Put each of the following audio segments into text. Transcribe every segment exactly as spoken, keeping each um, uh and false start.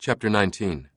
Chapter nineteen.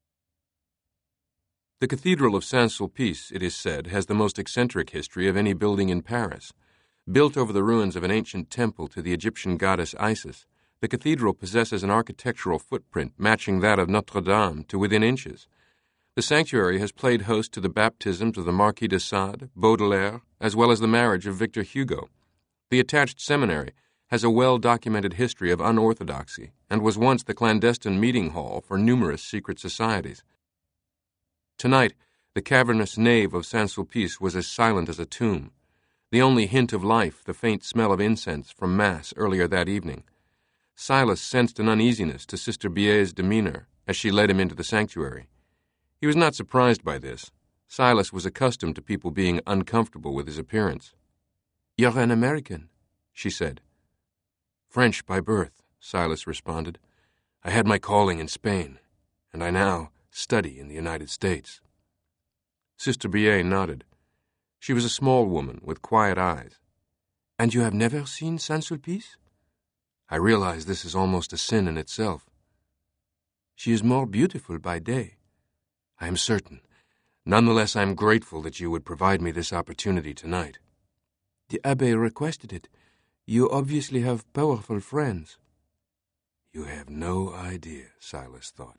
The Cathedral of Saint-Sulpice, it is said, has the most eccentric history of any building in Paris. Built over the ruins of an ancient temple to the Egyptian goddess Isis, the cathedral possesses an architectural footprint matching that of Notre Dame to within inches. The sanctuary has played host to the baptisms of the Marquis de Sade, Baudelaire, as well as the marriage of Victor Hugo. The attached seminary has a well-documented history of unorthodoxy and was once the clandestine meeting hall for numerous secret societies. Tonight, the cavernous nave of Saint-Sulpice was as silent as a tomb. The only hint of life, the faint smell of incense from Mass earlier that evening. Silas sensed an uneasiness to Sister Biet's demeanor as she led him into the sanctuary. He was not surprised by this. Silas was accustomed to people being uncomfortable with his appearance. "You're an American," she said. "French by birth," Silas responded. "I had my calling in Spain, and I now study in the United States." Sister Biet nodded. She was a small woman with quiet eyes. "And you have never seen Saint-Sulpice?" "I realize this is almost a sin in itself." "She is more beautiful by day." "I am certain. Nonetheless, I am grateful that you would provide me this opportunity tonight." "The Abbé requested it. You obviously have powerful friends." "You have no idea," Silas thought.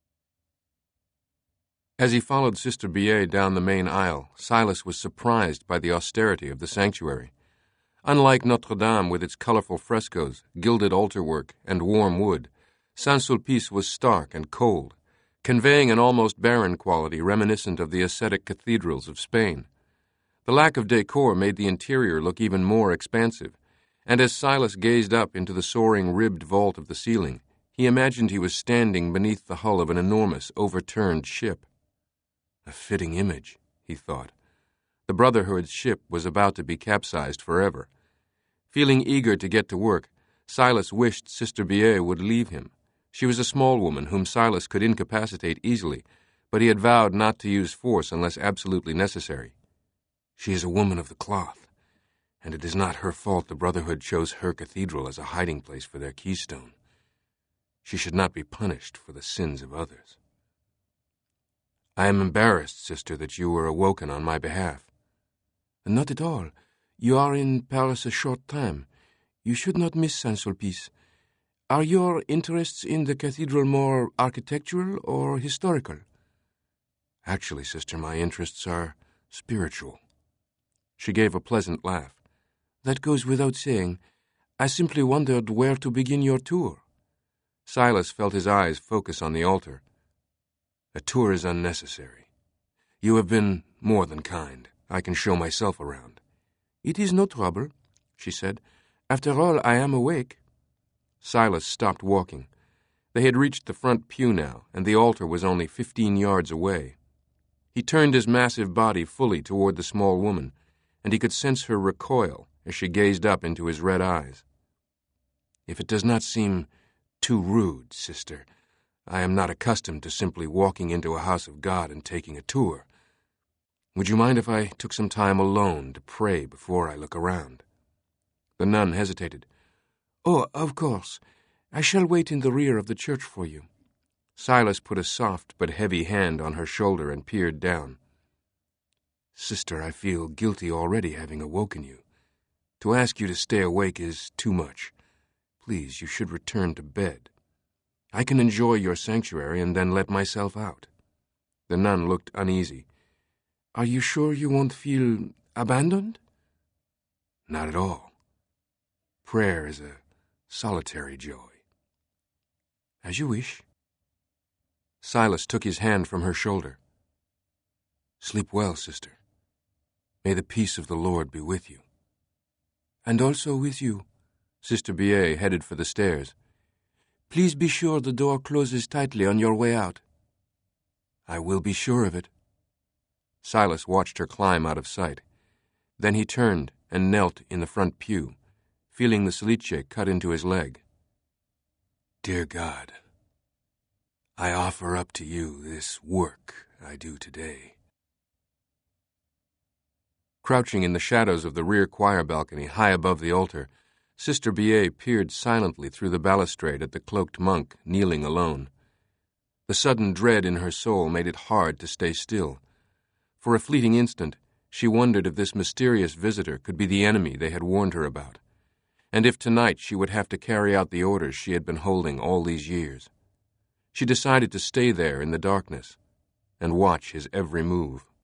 As he followed Sister Biet down the main aisle, Silas was surprised by the austerity of the sanctuary. Unlike Notre Dame with its colorful frescoes, gilded altarwork, and warm wood, Saint-Sulpice was stark and cold, conveying an almost barren quality reminiscent of the ascetic cathedrals of Spain. The lack of decor made the interior look even more expansive, and as Silas gazed up into the soaring ribbed vault of the ceiling, he imagined he was standing beneath the hull of an enormous, overturned ship. A fitting image, he thought. The Brotherhood's ship was about to be capsized forever. Feeling eager to get to work, Silas wished Sister Biet would leave him. She was a small woman whom Silas could incapacitate easily, but he had vowed not to use force unless absolutely necessary. She is a woman of the cloth, and it is not her fault the Brotherhood chose her cathedral as a hiding place for their keystone. She should not be punished for the sins of others. "I am embarrassed, sister, that you were awoken on my behalf." "Not at all. You are in Paris a short time. You should not miss Saint-Sulpice. Are your interests in the cathedral more architectural or historical?" "Actually, sister, my interests are spiritual." She gave a pleasant laugh. "That goes without saying. I simply wondered where to begin your tour." Silas felt his eyes focus on the altar. "A tour is unnecessary. You have been more than kind. I can show myself around." "It is no trouble," she said. "After all, I am awake." Silas stopped walking. They had reached the front pew now, and the altar was only fifteen yards away. He turned his massive body fully toward the small woman, and he could sense her recoil as she gazed up into his red eyes. "If it does not seem too rude, sister, I am not accustomed to simply walking into a house of God and taking a tour. Would you mind if I took some time alone to pray before I look around?" The nun hesitated. "Oh, of course. I shall wait in the rear of the church for you." Silas put a soft but heavy hand on her shoulder and peered down. "Sister, I feel guilty already having awoken you. To ask you to stay awake is too much. Please, you should return to bed. I can enjoy your sanctuary and then let myself out." The nun looked uneasy. "Are you sure you won't feel abandoned?" "Not at all. Prayer is a solitary joy." "As you wish." Silas took his hand from her shoulder. "Sleep well, sister. May the peace of the Lord be with you." "And also with you." Sister Biet headed for the stairs. "Please be sure the door closes tightly on your way out." "I will be sure of it." Silas watched her climb out of sight. Then he turned and knelt in the front pew, feeling the silice cut into his leg. "Dear God, I offer up to you this work I do today." Crouching in the shadows of the rear choir balcony high above the altar, Sister Biet peered silently through the balustrade at the cloaked monk kneeling alone. The sudden dread in her soul made it hard to stay still. For a fleeting instant, she wondered if this mysterious visitor could be the enemy they had warned her about, and if tonight she would have to carry out the orders she had been holding all these years. She decided to stay there in the darkness and watch his every move.